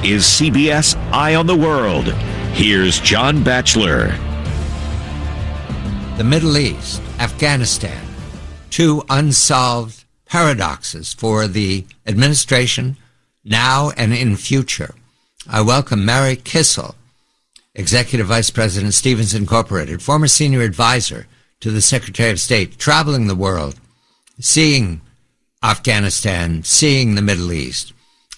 is CBS Eye on the World. Here's John Batchelor. The Middle East, Afghanistan, two unsolved paradoxes for the administration now and in future. I welcome Mary Kissel, Executive Vice President, Stevens Incorporated, former senior advisor to the Secretary of State, traveling the world, seeing Afghanistan, seeing the Middle East,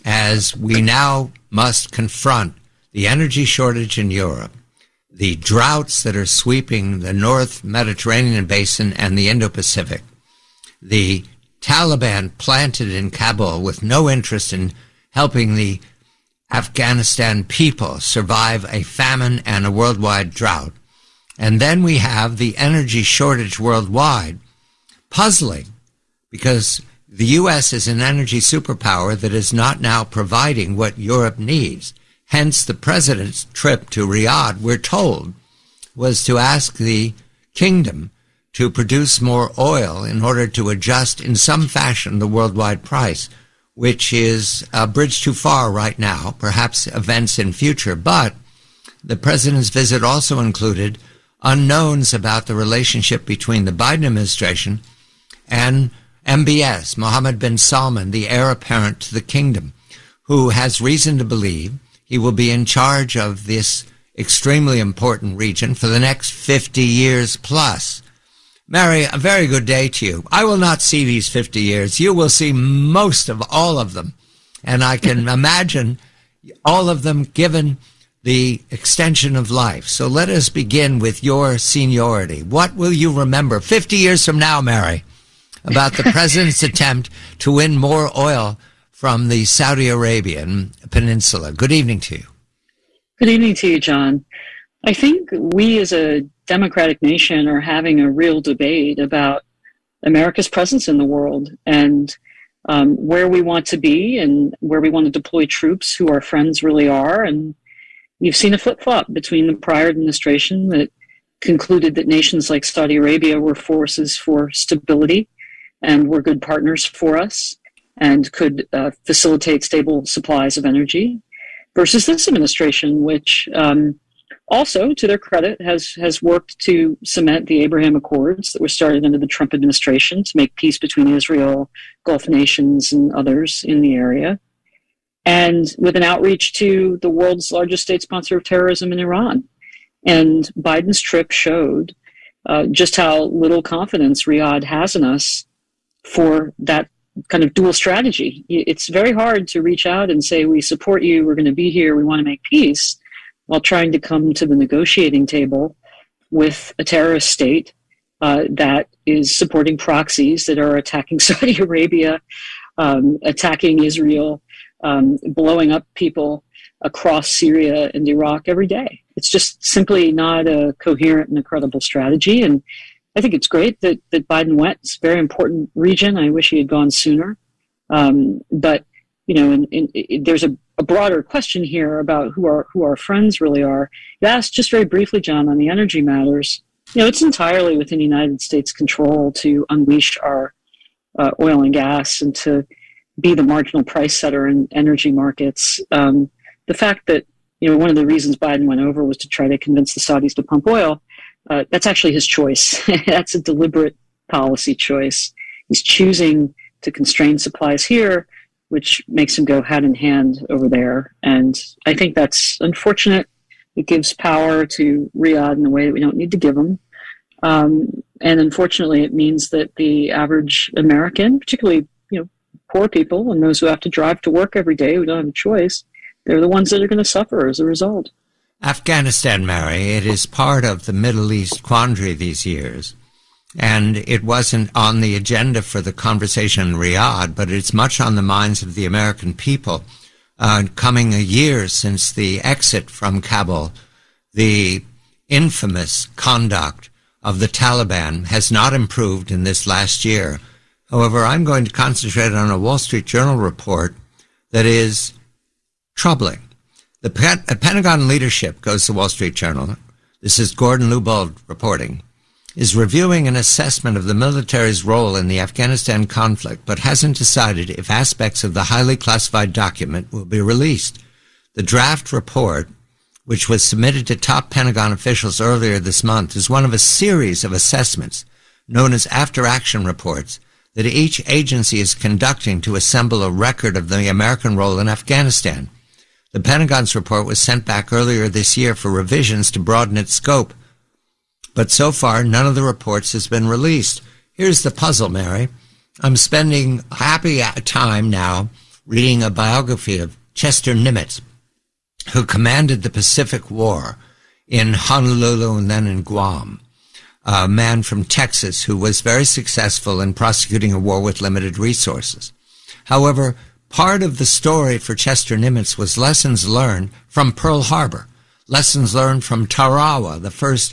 as we now must confront the energy shortage in Europe, the droughts that are sweeping the North Mediterranean basin and the Indo-Pacific, the Taliban planted in Kabul with no interest in helping the Afghanistan people survive a famine and a worldwide drought. And then we have the energy shortage worldwide. Puzzling, because the U.S. is an energy superpower that is not now providing what Europe needs. Hence, the president's trip to Riyadh, we're told, was to ask the kingdom to produce more oil in order to adjust in some fashion the worldwide price, which is a bridge too far right now, perhaps events in future. But the president's visit also included unknowns about the relationship between the Biden administration and MBS, Mohammed bin Salman, the heir apparent to the kingdom, who has reason to believe he will be in charge of this extremely important region for the next 50 years plus. Mary, a very good day to you. I will not see these 50 years. You will see most of all of them. And I can imagine all of them given the extension of life. So let us begin with your seniority. What will you remember 50 years from now, Mary, about the president's attempt to win more oil from the Saudi Arabian peninsula? Good evening to you. Good evening to you, John. I think we as a democratic nation are having a real debate about America's presence in the world and where we want to be and where we want to deploy troops, who our friends really are. And you've seen a flip-flop between the prior administration that concluded that nations like Saudi Arabia were forces for stability and were good partners for us and could facilitate stable supplies of energy, versus this administration, which also, to their credit, has worked to cement the Abraham Accords that were started under the Trump administration to make peace between Israel, Gulf nations, and others in the area, and with an outreach to the world's largest state sponsor of terrorism in Iran. And Biden's trip showed just how little confidence Riyadh has in us for that kind of dual strategy. It's very hard to reach out and say, we support you, we're going to be here, we want to make peace, while trying to come to the negotiating table with a terrorist state that is supporting proxies that are attacking Saudi Arabia, attacking Israel, blowing up people across Syria and Iraq every day. It's just simply not a coherent and a credible strategy. And I think it's great that Biden went. It's a very important region. I wish he had gone sooner. But, you know, there's a broader question here about who our friends really are. You asked just very briefly, John, on the energy matters. You know, it's entirely within the United States' control to unleash our oil and gas and to be the marginal price setter in energy markets. The fact that, you know, one of the reasons Biden went over was to try to convince the Saudis to pump oil, that's actually his choice. That's a deliberate policy choice. He's choosing to constrain supplies here, which makes him go hand in hand over there. And I think that's unfortunate. It gives power to Riyadh in a way that we don't need to give them. And unfortunately, it means that the average American, particularly, you know, poor people and those who have to drive to work every day, who don't have a choice, they're the ones that are going to suffer as a result. Afghanistan, Mary, it is part of the Middle East quandary these years. And it wasn't on the agenda for the conversation in Riyadh, but it's much on the minds of the American people. Coming a year since the exit from Kabul, the infamous conduct of the Taliban has not improved in this last year. However, I'm going to concentrate on a Wall Street Journal report that is troubling. The Pentagon leadership, goes to Wall Street Journal, this is Gordon Lubold reporting, is reviewing an assessment of the military's role in the Afghanistan conflict, but hasn't decided if aspects of the highly classified document will be released. The draft report, which was submitted to top Pentagon officials earlier this month, is one of a series of assessments known as after-action reports that each agency is conducting to assemble a record of the American role in Afghanistan. The Pentagon's report was sent back earlier this year for revisions to broaden its scope, but so far none of the reports has been released. Here's the puzzle, Mary. I'm spending happy time now reading a biography of Chester Nimitz, who commanded the Pacific War in Honolulu and then in Guam. A man from Texas who was very successful in prosecuting a war with limited resources. However, part of the story for Chester Nimitz was lessons learned from Pearl Harbor, lessons learned from Tarawa, the first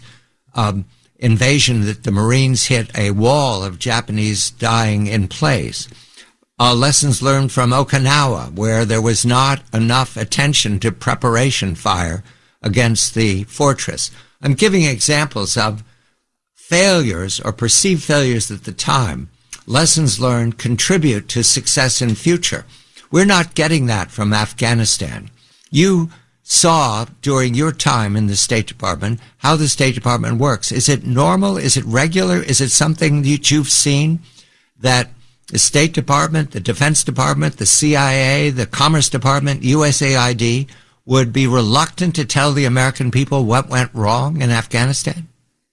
invasion that the Marines hit a wall of Japanese dying in place. Lessons learned from Okinawa, where there was not enough attention to preparation fire against the fortress. I'm giving examples of failures or perceived failures at the time. Lessons learned contribute to success in future. We're not getting that from Afghanistan. You saw during your time in the State Department how the State Department works. Is it normal? Is it regular? Is it something that you've seen that the State Department, the Defense Department, the CIA, the Commerce Department, USAID would be reluctant to tell the American people what went wrong in Afghanistan?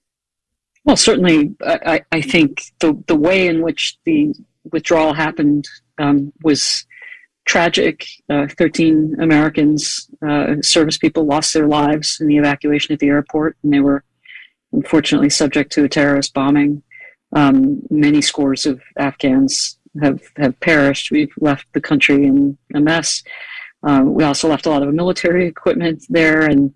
Well, certainly, I think the way in which the withdrawal happened was tragic. 13 Americans, service people, lost their lives in the evacuation at the airport, and they were unfortunately subject to a terrorist bombing. Many scores of Afghans have perished. We've left the country in a mess. We also left a lot of military equipment there and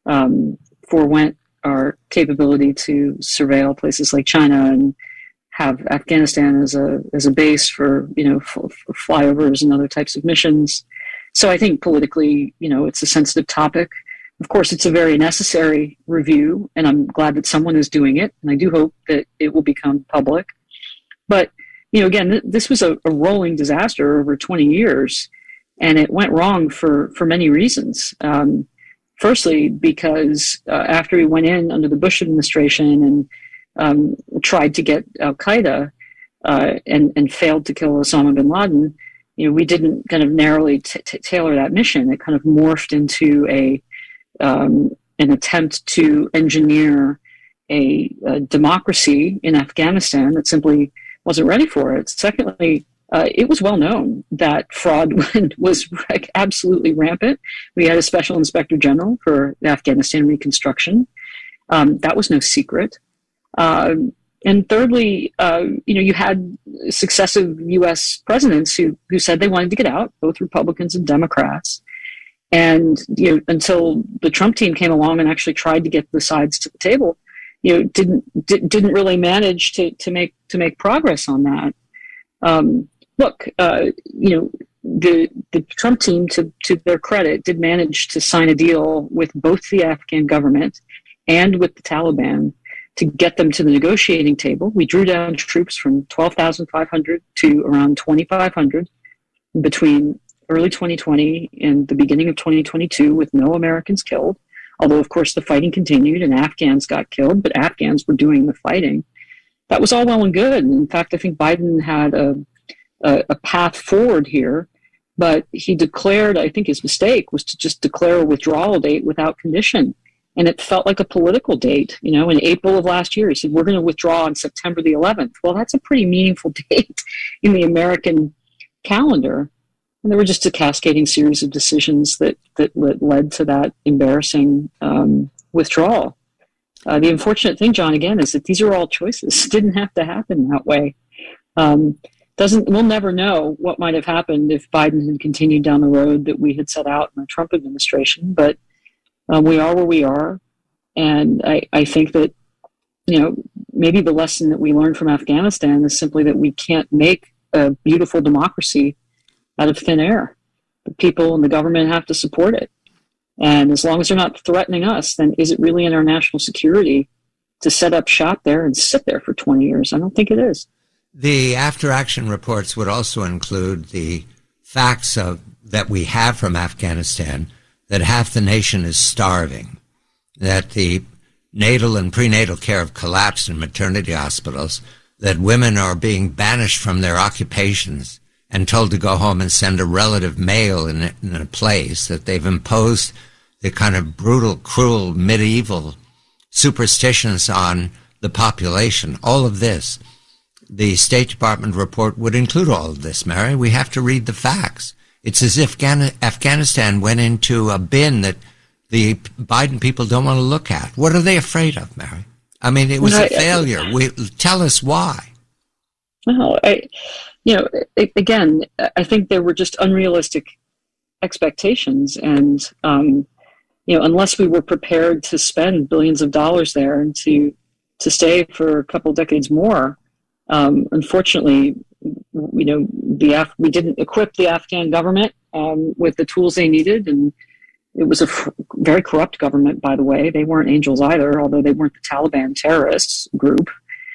forewent our capability to surveil places like China and have Afghanistan as a base for for flyovers and other types of missions. So I think politically, it's a sensitive topic. Of course, it's a very necessary review, and I'm glad that someone is doing it, and I do hope that it will become public. But again, this was a rolling disaster over 20 years, and it went wrong for many reasons. Firstly, because after we went in under the Bush administration and tried to get Al-Qaeda and failed to kill Osama bin Laden, we didn't kind of narrowly tailor that mission. It kind of morphed into an attempt to engineer a democracy in Afghanistan that simply wasn't ready for it. Secondly, it was well known that fraud was absolutely rampant. We had a special inspector general for Afghanistan reconstruction. That was no secret. And thirdly, you had successive U.S. presidents who said they wanted to get out, both Republicans and Democrats. And until the Trump team came along and actually tried to get the sides to the table, didn't really manage to make progress on that. Look, the Trump team, to their credit, did manage to sign a deal with both the Afghan government and with the Taliban to get them to the negotiating table. We drew down troops from 12,500 to around 2,500 between early 2020 and the beginning of 2022 with no Americans killed. Although, of course, the fighting continued and Afghans got killed, but Afghans were doing the fighting. That was all well and good. In fact, I think Biden had a path forward here, but he declared, I think his mistake was to just declare a withdrawal date without condition. And it felt like a political date. In April of last year, he said, we're going to withdraw on September the 11th. Well, that's a pretty meaningful date in the American calendar. And there were just a cascading series of decisions that led to that embarrassing withdrawal. The unfortunate thing, John, again, is that these are all choices. It didn't have to happen that way. We'll never know what might have happened if Biden had continued down the road that we had set out in the Trump administration. But we are where we are. And I think that, maybe the lesson that we learned from Afghanistan is simply that we can't make a beautiful democracy out of thin air. The people and the government have to support it. And as long as they're not threatening us, then is it really in our national security to set up shop there and sit there for 20 years? I don't think it is. The after-action reports would also include the facts that we have from Afghanistan that half the nation is starving, that the natal and prenatal care have collapsed in maternity hospitals, that women are being banished from their occupations and told to go home and send a relative male in a place, that they've imposed the kind of brutal, cruel, medieval superstitions on the population. All of this, the State Department report would include all of this, Mary. We have to read the facts. It's as if Afghanistan went into a bin that the Biden people don't want to look at. What are they afraid of, Mary? I mean, it was a failure. Tell us why. Well, again, I think there were just unrealistic expectations, and unless we were prepared to spend billions of dollars there and to stay for a couple of decades more, unfortunately, we didn't equip the Afghan government with the tools they needed, and it was a very corrupt government, by the way. They weren't angels either, although they weren't the Taliban terrorists group.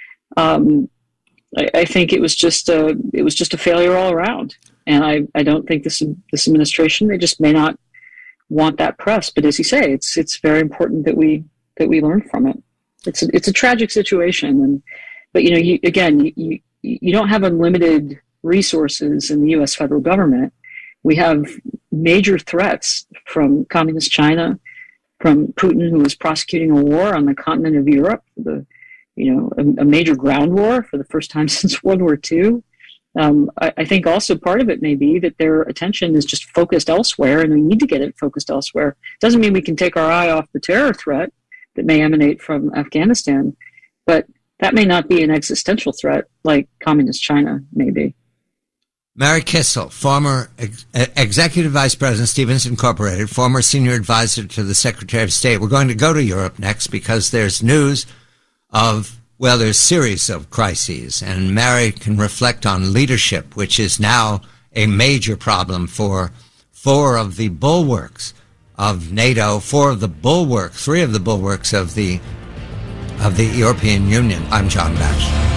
I think it was just a failure all around, and I don't think this administration, they just may not want that press. But as you say, it's very important that we learn from it. It's a tragic situation, but you don't have unlimited resources in the U.S. federal government. We have major threats from communist China, from Putin, who is prosecuting a war on the continent of Europe, a major ground war for the first time since World War II. I think also part of it may be that their attention is just focused elsewhere, and we need to get it focused elsewhere. Doesn't mean we can take our eye off the terror threat that may emanate from Afghanistan, but that may not be an existential threat like communist China may be. Mary Kissel, former Executive Vice President, Stevens Incorporated, former Senior Advisor to the Secretary of State. We're going to go to Europe next because there's news of, there's a series of crises, and Mary can reflect on leadership, which is now a major problem for four of the bulwarks of NATO, three of the bulwarks of the European Union. I'm John Batchelor.